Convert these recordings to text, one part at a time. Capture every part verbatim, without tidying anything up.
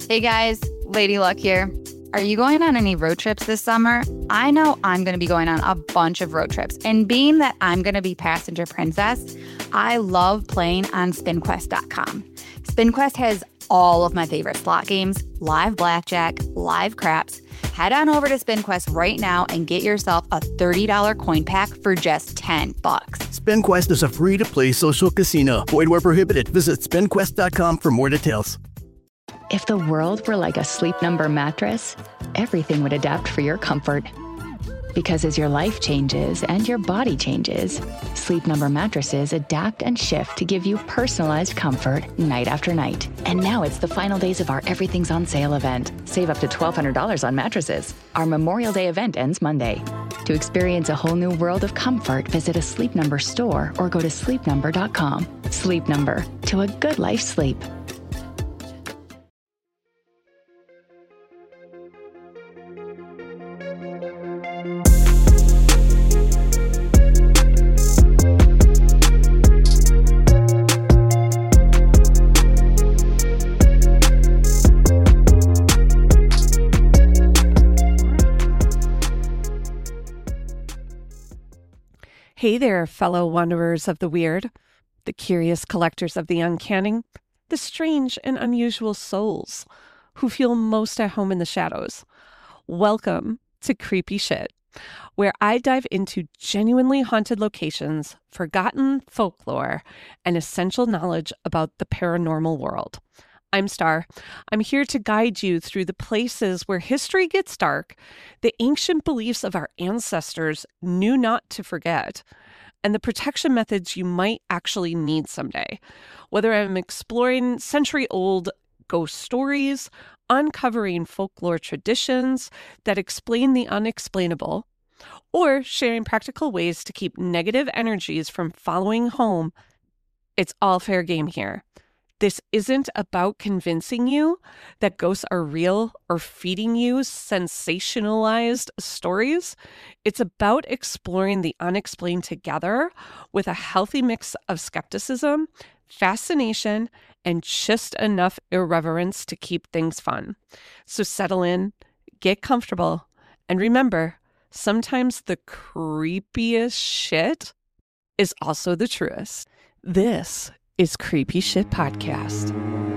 Hey guys, Lady Luck here. Are you going on any road trips this summer? I know I'm going to be going on a bunch of road trips. And being that I'm going to be passenger princess, I love playing on spin quest dot com. SpinQuest has all of my favorite slot games, live blackjack, live craps. Head on over to SpinQuest right now and get yourself a thirty dollars coin pack for just ten bucks. SpinQuest is a free-to-play social casino. Void where prohibited. Visit spin quest dot com for more details. If the world were like a Sleep Number mattress, everything would adapt for your comfort. Because as your life changes and your body changes, Sleep Number mattresses adapt and shift to give you personalized comfort night after night. And now it's the final days of our Everything's on Sale event. Save up to twelve hundred dollars on mattresses. Our Memorial Day event ends Monday. To experience a whole new world of comfort, visit a Sleep Number store or go to sleep number dot com. Sleep Number, to a good life sleep. Hey there, fellow wanderers of the weird, the curious collectors of the uncanny, the strange and unusual souls who feel most at home in the shadows. Welcome to Creepy Shit, where I dive into genuinely haunted locations, forgotten folklore, and essential knowledge about the paranormal world. I'm Star. I'm here to guide you through the places where history gets dark, the ancient beliefs of our ancestors knew not to forget, and the protection methods you might actually need someday. Whether I'm exploring century-old ghost stories, uncovering folklore traditions that explain the unexplainable, or sharing practical ways to keep negative energies from following home, it's all fair game here. This isn't about convincing you that ghosts are real or feeding you sensationalized stories. It's about exploring the unexplained together with a healthy mix of skepticism, fascination, and just enough irreverence to keep things fun. So settle in, get comfortable, and remember, sometimes the creepiest shit is also the truest. This is Creepy Shit Podcast.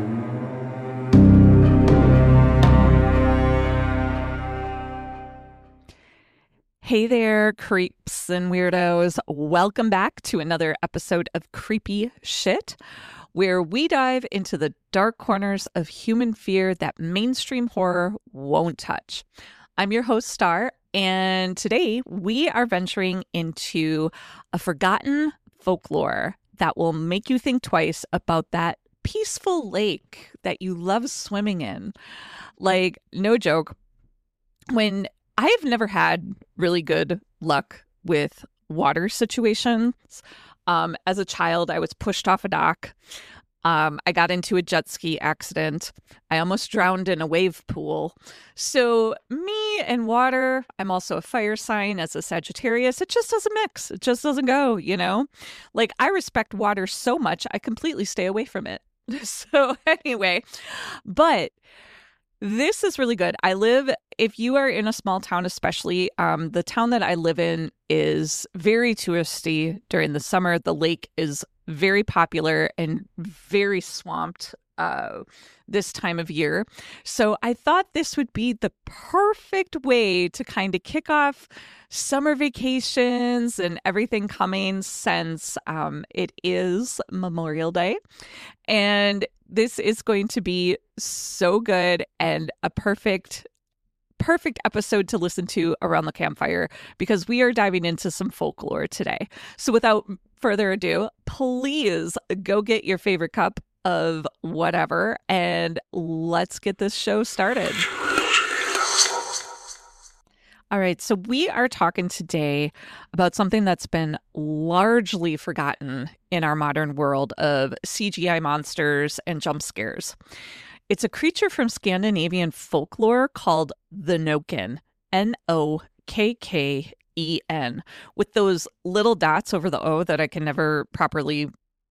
Hey there, creeps and weirdos. Welcome back to another episode of Creepy Shit, where we dive into the dark corners of human fear that mainstream horror won't touch. I'm your host, Star, and today we are venturing into a forgotten folklore that will make you think twice about that peaceful lake that you love swimming in. Like, no joke, when I've never had really good luck with water situations. Um, as a child, I was pushed off a dock. Um, I got into a jet ski accident. I almost drowned in a wave pool. So me and water, I'm also a fire sign as a Sagittarius. It just doesn't mix. It just doesn't go, you know? Like, I respect water so much, I completely stay away from it. So anyway, but this is really good. I live, if you are in a small town especially, um, the town that I live in is very touristy during the summer. The lake is very popular and very swamped uh, this time of year. So I thought this would be the perfect way to kind of kick off summer vacations and everything coming, since um, it is Memorial Day. And this is going to be so good and a perfect perfect episode to listen to around the campfire, because we are diving into some folklore today. So without further ado, please go get your favorite cup of whatever and let's get this show started. All right, so we are talking today about something that's been largely forgotten in our modern world of C G I monsters and jump scares. It's a creature from Scandinavian folklore called the Nokken, N O K K E N, with those little dots over the O that I can never properly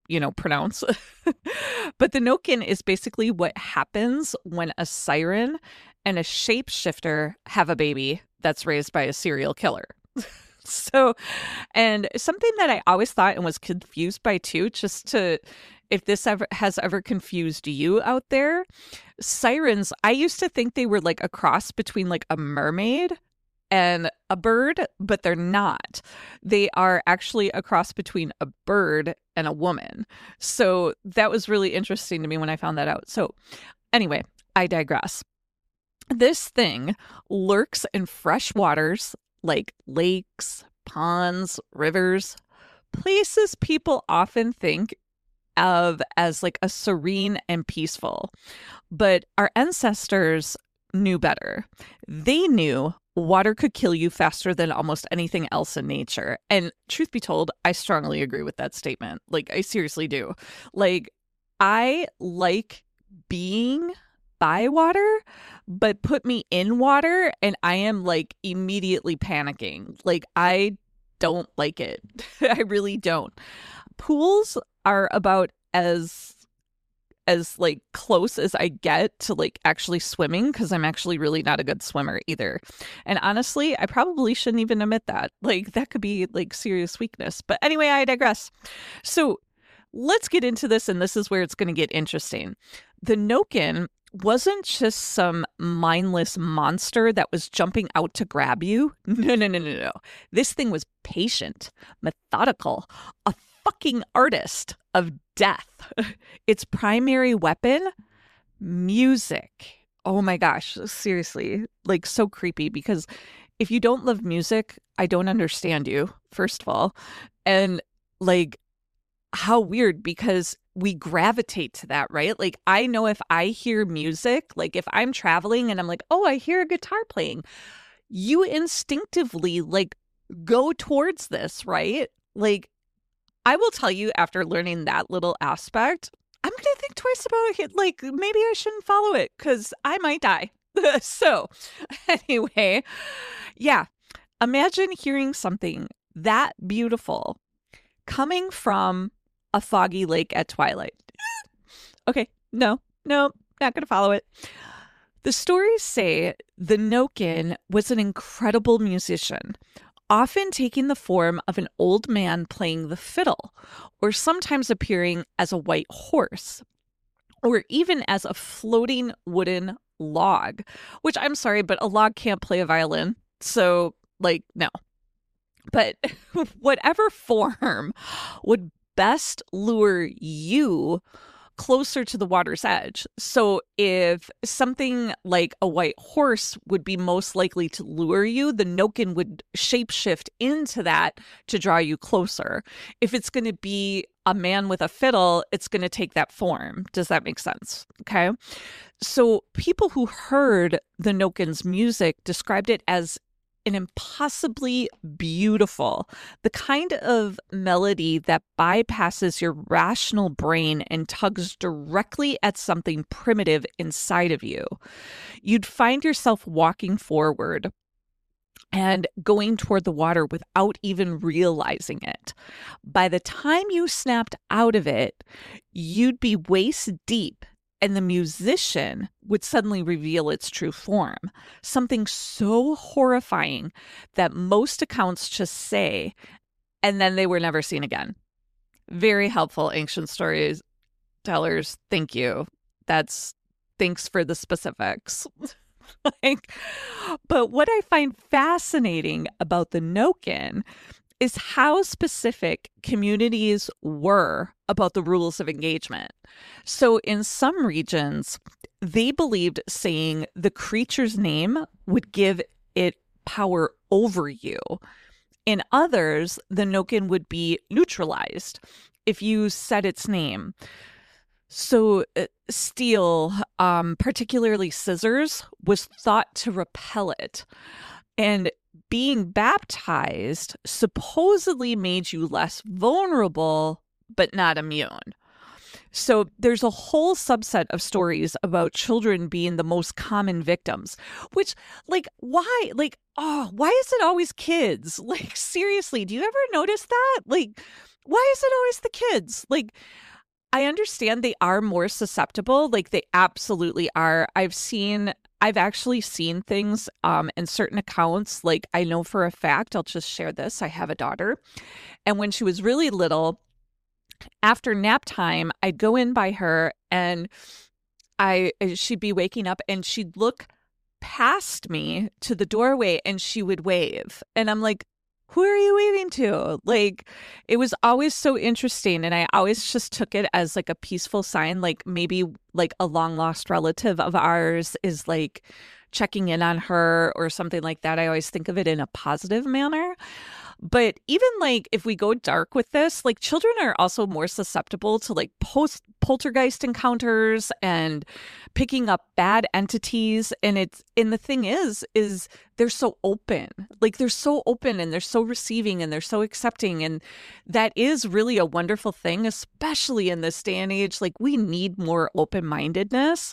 you know, pronounce. But the Noken is basically what happens when a siren and a shapeshifter have a baby that's raised by a serial killer. So, and something that I always thought and was confused by too, just to, if this ever has ever confused you out there, sirens, I used to think they were like a cross between like a mermaid and a bird, but they're not. They are actually a cross between a bird and a woman. So that was really interesting to me when I found that out. So anyway, I digress. This thing lurks in fresh waters like lakes, ponds, rivers, places people often think of as like a serene and peaceful. But our ancestors knew better. They knew water could kill you faster than almost anything else in nature. And truth be told, I strongly agree with that statement. Like, I seriously do. Like, I like being by water, but put me in water and I am like immediately panicking. Like, I don't like it. I really don't. Pools are about as as like close as I get to like actually swimming, because I'm actually really not a good swimmer either. And honestly, I probably shouldn't even admit that. Like, that could be like serious weakness. But anyway, I digress. So let's get into this, and this is where it's going to get interesting. The Noken wasn't just some mindless monster that was jumping out to grab you. No, no, no, no, no. This thing was patient, methodical, a fucking artist of death. Its primary weapon, music. Oh my gosh, seriously, like so creepy, because if you don't love music, I don't understand you, first of all. And like, how weird, because we gravitate to that, right? Like, I know if I hear music, like if I'm traveling and I'm like, oh, I hear a guitar playing, you instinctively like go towards this, right? Like, I will tell you, after learning that little aspect, I'm going to think twice about it. Like, maybe I shouldn't follow it because I might die. So anyway, yeah, imagine hearing something that beautiful coming from a foggy lake at twilight. Okay, no, no, not going to follow it. The stories say the Noken was an incredible musician, often taking the form of an old man playing the fiddle, or sometimes appearing as a white horse, or even as a floating wooden log, which I'm sorry, but a log can't play a violin. So, like, no. But whatever form would best lure you closer to the water's edge. So if something like a white horse would be most likely to lure you, the Noken would shapeshift into that to draw you closer. If it's going to be a man with a fiddle, it's going to take that form. Does that make sense? Okay. So people who heard the Noken's music described it as an impossibly beautiful, the kind of melody that bypasses your rational brain and tugs directly at something primitive inside of you. You'd find yourself walking forward and going toward the water without even realizing it. By the time you snapped out of it, you'd be waist deep, and the musician would suddenly reveal its true form, something so horrifying that most accounts just say, and then they were never seen again. Very helpful, ancient stories tellers. Thank you. That's, thanks for the specifics. Like, but what I find fascinating about the Noken is how specific communities were about the rules of engagement. So in some regions, they believed saying the creature's name would give it power over you. In others, the Noken would be neutralized if you said its name. So uh, steel, um, particularly scissors, was thought to repel it. And being baptized supposedly made you less vulnerable, but not immune. So there's a whole subset of stories about children being the most common victims, which, like, why? Like, oh, why is it always kids? Like, seriously, do you ever notice that? Like, why is it always the kids? Like, I understand they are more susceptible. Like, they absolutely are. I've seen, I've actually seen things um, in certain accounts. Like, I know for a fact, I'll just share this. I have a daughter. And when she was really little, after nap time, I'd go in by her and I she'd be waking up and she'd look past me to the doorway and she would wave. And I'm like, who are you waving to? Like, it was always so interesting. And I always just took it as like a peaceful sign, like maybe like a long lost relative of ours is like checking in on her or something like that. I always think of it in a positive manner. But even like if we go dark with this, like children are also more susceptible to like post poltergeist encounters and picking up bad entities. And it's, and the thing is, is they're so open, like they're so open and they're so receiving and they're so accepting. And that is really a wonderful thing, especially in this day and age. Like we need more open-mindedness,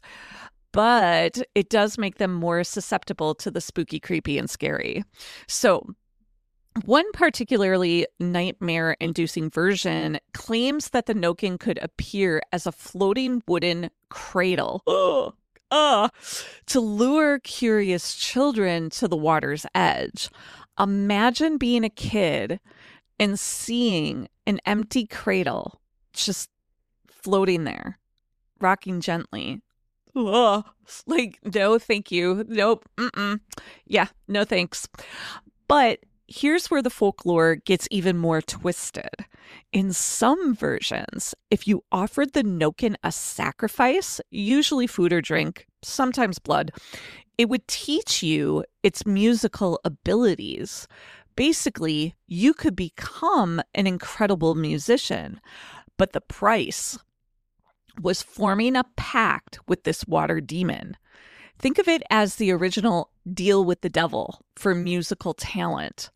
but it does make them more susceptible to the spooky, creepy, and scary. So one particularly nightmare-inducing version claims that the Noken could appear as a floating wooden cradle ugh, ugh, to lure curious children to the water's edge. Imagine being a kid and seeing an empty cradle just floating there, rocking gently. Ugh. Like, no, thank you. Nope. Mm-mm. Yeah, no thanks. But here's where the folklore gets even more twisted. In some versions, if you offered the Noken a sacrifice, usually food or drink, sometimes blood, it would teach you its musical abilities. Basically, you could become an incredible musician, but the price was forming a pact with this water demon. Think of it as the original deal with the devil for musical talent.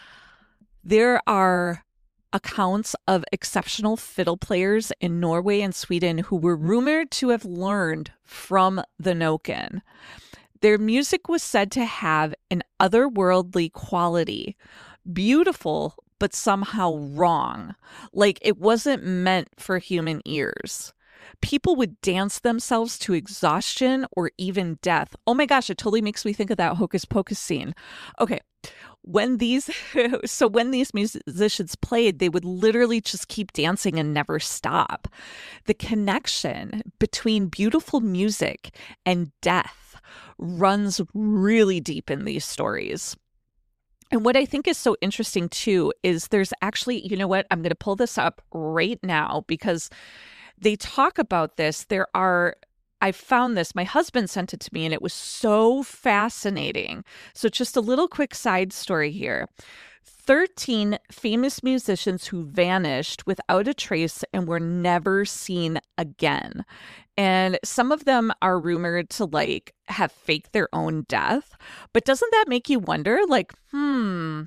There are accounts of exceptional fiddle players in Norway and Sweden who were rumored to have learned from the Noken. Their music was said to have an otherworldly quality, beautiful, but somehow wrong, like it wasn't meant for human ears. People would dance themselves to exhaustion or even death. Oh my gosh, it totally makes me think of that Hocus Pocus scene. Okay. When these, so when these musicians played, they would literally just keep dancing and never stop. The connection between beautiful music and death runs really deep in these stories. And what I think is so interesting too is there's actually, you know what, I'm going to pull this up right now because they talk about this. There are I found this, my husband sent it to me, and it was so fascinating. So just a little quick side story here. thirteen famous musicians who vanished without a trace and were never seen again. And some of them are rumored to like have faked their own death. But doesn't that make you wonder, like, hmm,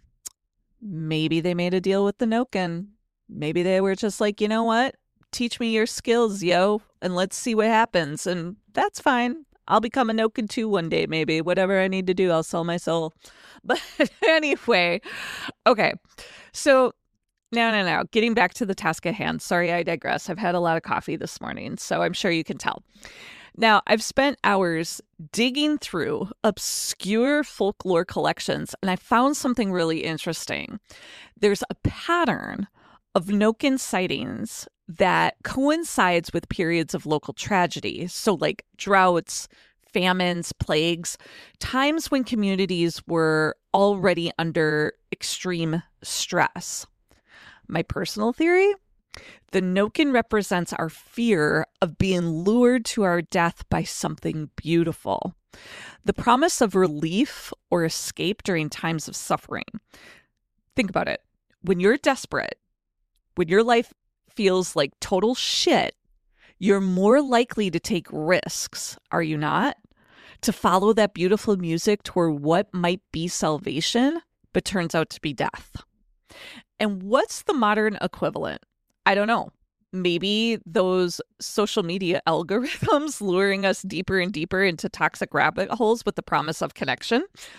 maybe they made a deal with the Noken. Maybe they were just like, you know what? Teach me your skills, yo, and let's see what happens. And that's fine. I'll become a Noken too one day, maybe. Whatever I need to do, I'll sell my soul. But anyway, okay. So now, now, now, getting back to the task at hand. Sorry, I digress. I've had a lot of coffee this morning, so I'm sure you can tell. Now, I've spent hours digging through obscure folklore collections, and I found something really interesting. There's a pattern of Noken sightings that coincides with periods of local tragedy. So like droughts, famines, plagues, times when communities were already under extreme stress. My personal theory? The Noken represents our fear of being lured to our death by something beautiful. The promise of relief or escape during times of suffering. Think about it. When you're desperate, when your life feels like total shit, you're more likely to take risks, are you not? To follow that beautiful music toward what might be salvation, but turns out to be death. And what's the modern equivalent? I don't know. Maybe those social media algorithms luring us deeper and deeper into toxic rabbit holes with the promise of connection.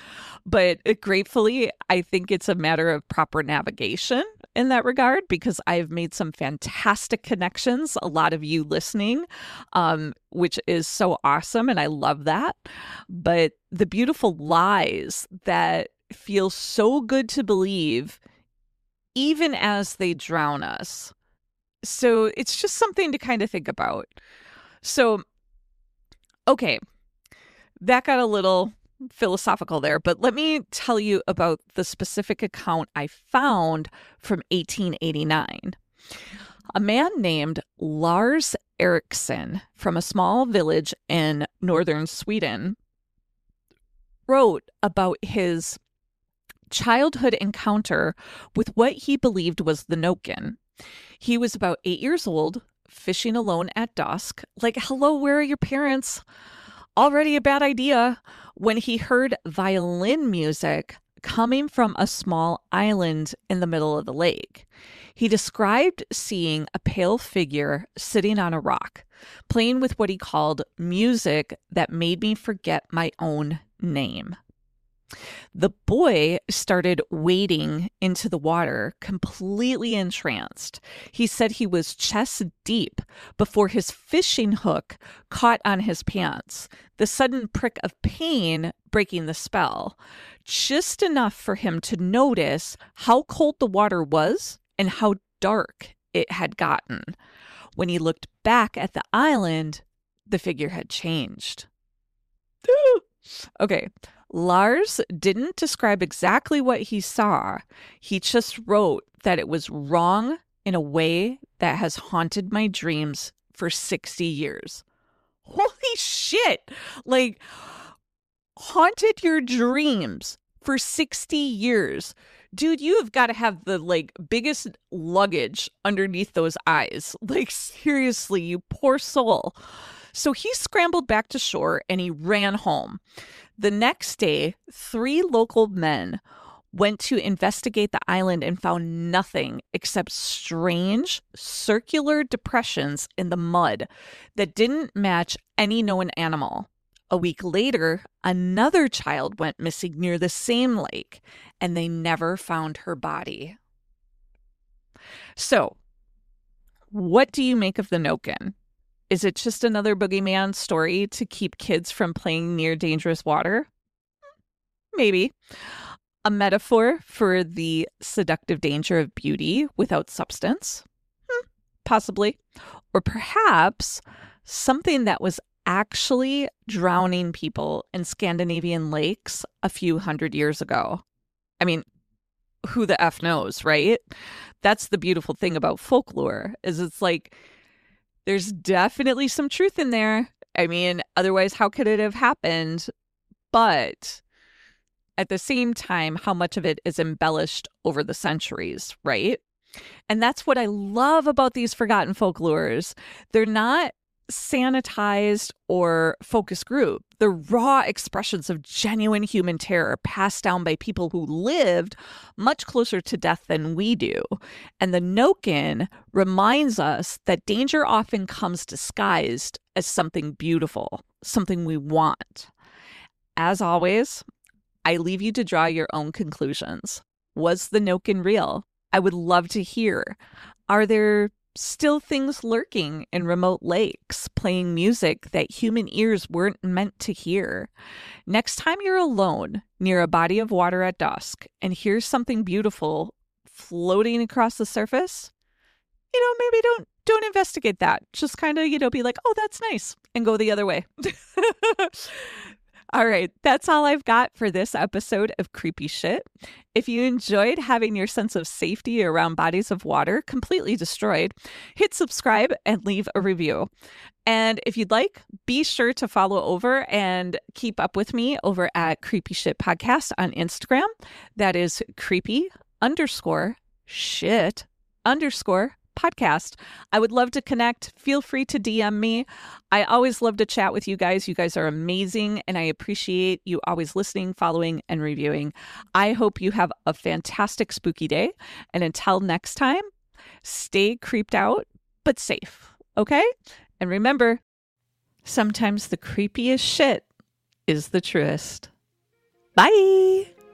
But uh, gratefully, I think it's a matter of proper navigation in that regard, because I've made some fantastic connections, a lot of you listening, um, which is so awesome. And I love that. But the beautiful lies that feel so good to believe, even as they drown us. So it's just something to kind of think about. So, okay, that got a little philosophical there, but let me tell you about the specific account I found from eighteen eighty-nine. A man named Lars Eriksson from a small village in northern Sweden wrote about his childhood encounter with what he believed was the Noken. He was about eight years old, fishing alone at dusk. Like, hello, where are your parents? Already a bad idea. When he heard violin music coming from a small island in the middle of the lake. He described seeing a pale figure sitting on a rock, playing with what he called music that made me forget my own name. The boy started wading into the water, completely entranced. He said he was chest deep before his fishing hook caught on his pants, the sudden prick of pain breaking the spell, just enough for him to notice how cold the water was and how dark it had gotten. When he looked back at the island, the figure had changed. Okay. Lars didn't describe exactly what he saw. He just wrote that it was wrong in a way that has haunted my dreams for sixty years. Holy shit! Like, haunted your dreams for sixty years. Dude, you have got to have the, like, biggest luggage underneath those eyes. Like, seriously, you poor soul. So he scrambled back to shore and he ran home. The next day, three local men went to investigate the island and found nothing except strange circular depressions in the mud that didn't match any known animal. A week later, another child went missing near the same lake, and they never found her body. So, what do you make of the Noken? Is it just another boogeyman story to keep kids from playing near dangerous water? Maybe. A metaphor for the seductive danger of beauty without substance? Hmm, possibly. Or perhaps something that was actually drowning people in Scandinavian lakes a few hundred years ago. I mean, who the F knows, right? That's the beautiful thing about folklore, is it's like, there's definitely some truth in there. I mean, otherwise, how could it have happened? But at the same time, how much of it is embellished over the centuries, right? And that's what I love about these forgotten folklores. They're not sanitized or focus group. They're raw expressions of genuine human terror passed down by people who lived much closer to death than we do. And the Noken reminds us that danger often comes disguised as something beautiful, something we want. As always, I leave you to draw your own conclusions. Was the Noken real? I would love to hear. Are there still things lurking in remote lakes, playing music that human ears weren't meant to hear? Next time you're alone near a body of water at dusk and hear something beautiful floating across the surface, you know, maybe don't don't investigate that. Just kind of, you know, be like, oh, that's nice, and go the other way. All right, that's all I've got for this episode of Creepy Shit. If you enjoyed having your sense of safety around bodies of water completely destroyed, hit subscribe and leave a review. And if you'd like, be sure to follow over and keep up with me over at Creepy Shit Podcast on Instagram. That is creepy underscore shit underscore podcast. I would love to connect. Feel free to D M me. I always love to chat with you guys. You guys are amazing, and I appreciate you always listening, following, and reviewing. I hope you have a fantastic spooky day. And until next time, stay creeped out, but safe. Okay? And remember, sometimes the creepiest shit is the truest. Bye.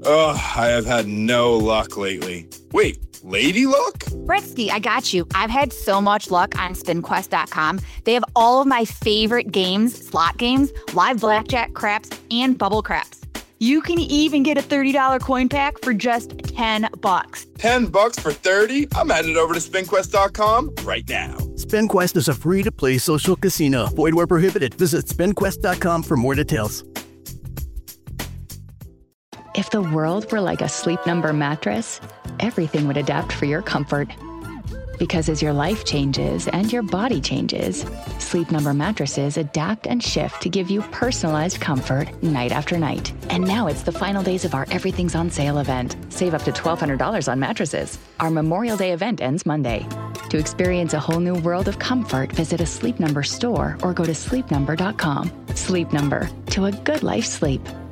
Ugh, I have had no luck lately. Wait, lady luck? Britsky, I got you. I've had so much luck on spin quest dot com. They have all of my favorite games, slot games, live blackjack, craps, and bubble craps. You can even get a thirty dollars coin pack for just ten bucks. ten bucks for thirty? I'm headed over to spin quest dot com right now. SpinQuest is a free-to-play social casino. Void where prohibited. Visit spin quest dot com for more details. If the world were like a Sleep Number mattress, everything would adapt for your comfort. Because as your life changes and your body changes, Sleep Number mattresses adapt and shift to give you personalized comfort night after night. And now it's the final days of our Everything's on Sale event. Save up to twelve hundred dollars on mattresses. Our Memorial Day event ends Monday. To experience a whole new world of comfort, visit a Sleep Number store or go to sleep number dot com. Sleep Number, to a good life sleep.